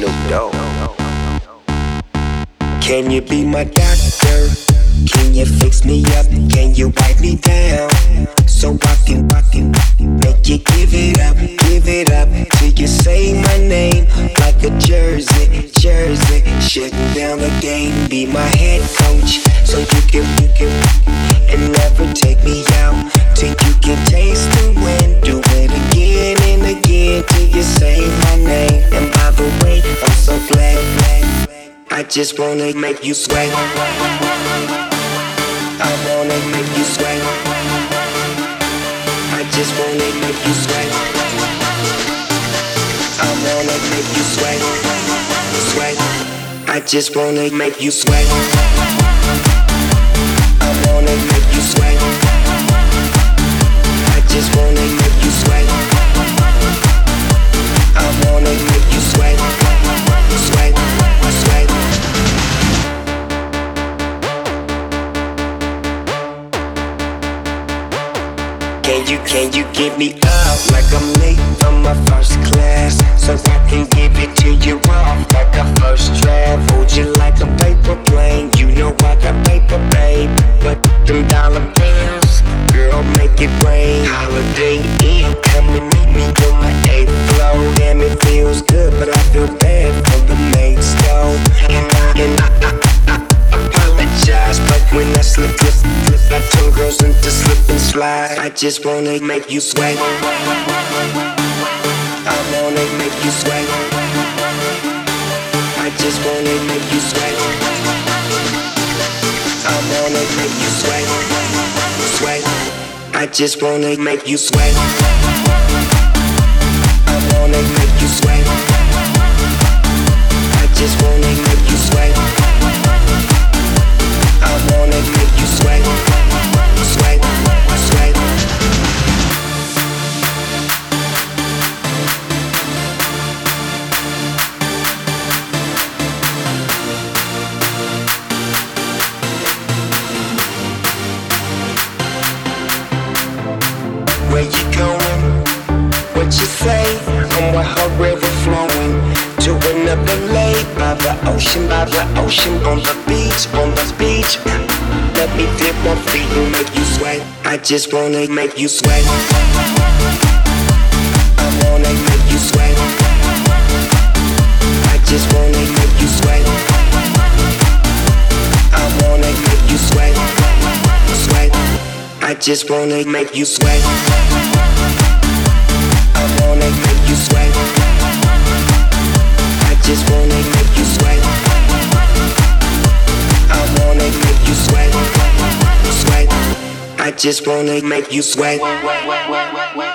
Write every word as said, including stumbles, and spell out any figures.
Snoop Dogg. Can you be my doctor? Can you fix me up? Can you wipe me down? So I can, I can make you give it up, give it up till you say my name like a jersey, jersey. Shutting down the game, be my head coach, so you can, you can, and never take me out till you can taste the wind. Do it again and again till you say my name. And by the way, I'm so glad, glad. I just wanna make you sweat. I wanna make you sweat. I just wanna make you sweat. I wanna make you sweat. Sweat. I just wanna make you sweat. I wanna make you sweat. I just wanna make you sweat. I wanna make you sweat. Sweat. Sweat. Can you, can you give me up like I'm late from my first class, so I can give it to you off like a first draft? Hold you like a paper plane, you know I got paper, babe. But them dollar bills, girl, make it rain. Holiday Inn, come and meet me on my eighth floor. Damn, it feels good, but I feel bad for the mates, though. And I, and I, I, I apologize, but when I slip, slip, slip, I turn girls into slip and slide. I just wanna make you sweat. I wanna make you sweat. I just wanna make you sweat. I wanna make you sweat. Sweat. I just wanna make you sweat. I wanna make you sweat. I just wanna make you sweat. I wanna make you sweat. Sweat. Sweat. Where you going? What you say? I'm with her river flowing to another lake by the ocean, by the ocean, on the beach, on the beach. Let me dip my feet and make you sweat. I just wanna make you sweat. I wanna make you sweat. I just wanna make you sweat. I wanna make you sweat. Sweat. I just wanna make you sweat. I wanna make you sweat. I just wanna make you sweat. I wanna make you sweat. Sweat. I just wanna make you sweat.